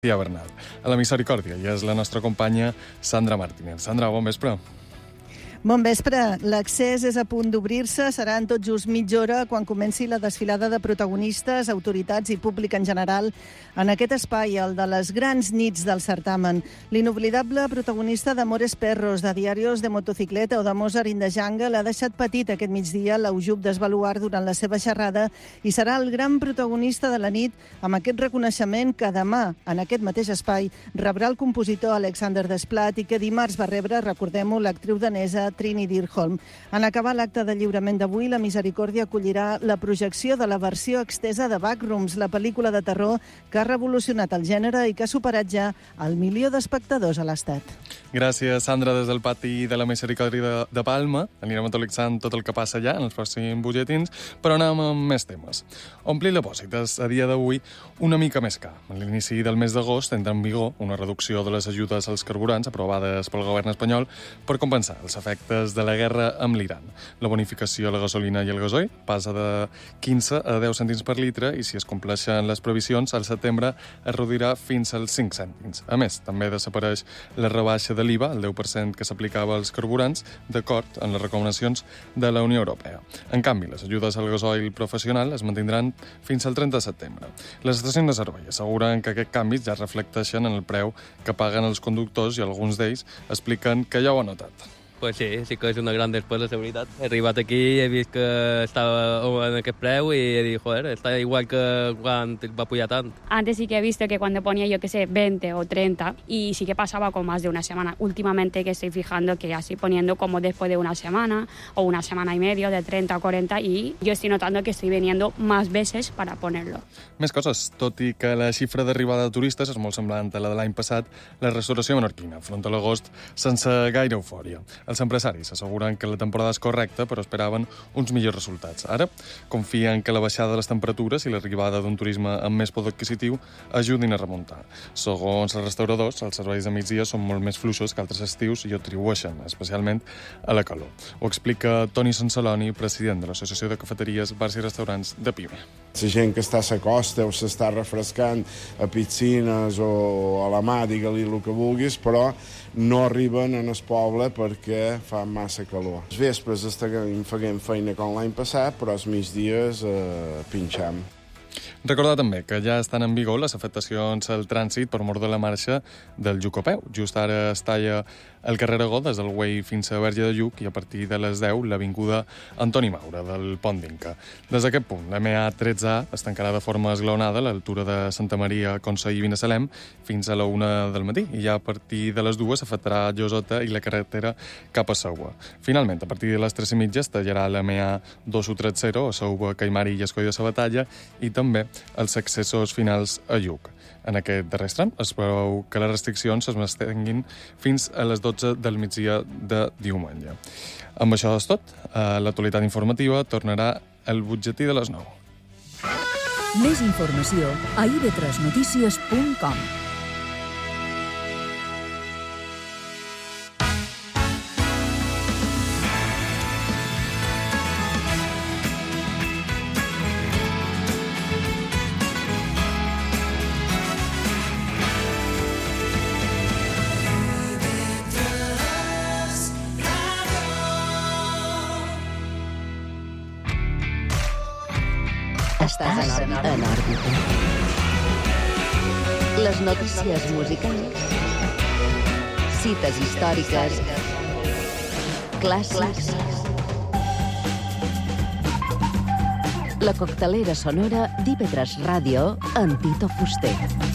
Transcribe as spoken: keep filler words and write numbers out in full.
Tia Bernal. A la Misericòrdia i és la nostra companya Sandra Martínez. Sandra, bon vespre. Bon vespre. L'accés és a punt d'obrir-se. Serà en tot just mitja hora quan comenci la desfilada de protagonistes, autoritats i públic en general en aquest espai, el de les grans nits del certamen. L'inoblidable protagonista d'Amores Perros, de Diarios de Motocicleta o de Mozart in the Jungle ha deixat petit aquest migdia l'Aujub d'Esbaluar durant la seva xerrada i serà el gran protagonista de la nit amb aquest reconeixement que demà, en aquest mateix espai, rebrà el compositor Alexander Desplat i que dimarts va rebre, recordem-ho, l'actriu danesa Trini Dirholm. En acabar l'acte de lliurament d'avui, la Misericòrdia acollirà la projecció de la versió extesa de Backrooms, la pel·lícula de terror que ha revolucionat el gènere i que ha superat ja el milió d'espectadors a l'Estat. Gràcies, Sandra, des del pati de la Misericòrdia de, de Palma. Anirem actualitzant tot el que passa allà en els pròxims butlletins, però anem amb més temes. Omplir depòsits a dia d'avui una mica més car. A l'inici del mes d'agost entra en vigor una reducció de les ajudes als carburants aprovades pel govern espanyol per compensar els efectes de la guerra amb l'Iran. La bonificació a la gasolina i el gasoil passa de quinze a deu cèntims per litre i si es compleixen les previsions, al setembre es reduirà fins als cinc cèntims. A més, també desapareix la rebaixa de l'I V A, el deu per cent que s'aplicava als carburants, d'acord amb les recomanacions de la Unió Europea. En canvi, les ajudes al gasoil professional es mantindran fins al trenta de setembre. Les estacions de servei asseguren que aquests canvis ja reflecteixen en el preu que paguen els conductors i alguns d'ells expliquen que ja ho han notat. Pues sí, sí que és una gran despesa, la veritat. He arribat aquí i he vist que estava en aquest preu i he dit, joder, està igual que quan va pujar tant. Antes sí que he visto que cuando ponía, yo que sé, veinte o treinta, y sí que pasaba con más de una semana. Últimamente que estoy fijando que así poniendo como después de una semana o una semana y medio, de treinta o cuarenta, y yo estoy notando que estoy viniendo más veces para ponerlo. Més coses. Tot i que la xifra d'arribada de turistes és molt semblant a la de l'any passat, la restauració menorquina afronta l'agost sense gaire eufòria. Els empresaris asseguren que la temporada és correcta, però esperaven uns millors resultats. Ara confien que la baixada de les temperatures i l'arribada d'un turisme amb més poder adquisitiu ajudin a remuntar. Segons els restauradors, els serveis de migdia són molt més fluixos que altres estius i ho atribueixen especialment a la calor. Ho explica Toni Sansaloni, president de l'Associació de Cafeteries, Bars i Restaurants de Pime. La gent que està a la costa o s'està refrescant a piscines o a la mà, digue-li el que vulguis, però no arriben en el poble perquè fa massa calor. Els vespres estem fent feina com l'any passat, però els migdies eh, pinxam. Recordar també que ja estan en vigor les afectacions al trànsit per mort de la marxa del Lluc-a-peu. Just ara es talla el carrer Aragó des del Güell fins a Verge de Lluc i a partir de les deu l'avinguda Antoni Maura del Pont d'Inca. Des d'aquest punt, la M A tretze A es tancarà de forma esglaonada a l'altura de Santa Maria, Consell i Binissalem fins a la una del matí i ja a partir de les dues s'afectarà Llosota i la carretera cap a Seua. Finalment, a partir de les tres i mitja es tallarà la M A dos cents trenta a Seua, Caimari i Escoll de Sabatalla i també els accessos finals a Lluc. En aquest darrer tram es veu que les restriccions es mantinguin fins a les dotze del migdia de diumenge. Amb això és tot. L'actualitat informativa tornarà al butlletí de les nou. Més informació a i ve tres notícies punt com. Estàs en òrbita. Les notícies musicals, cites històriques, clàssics, la coctelera sonora d'I ve tres Ràdio amb Tito Fuster.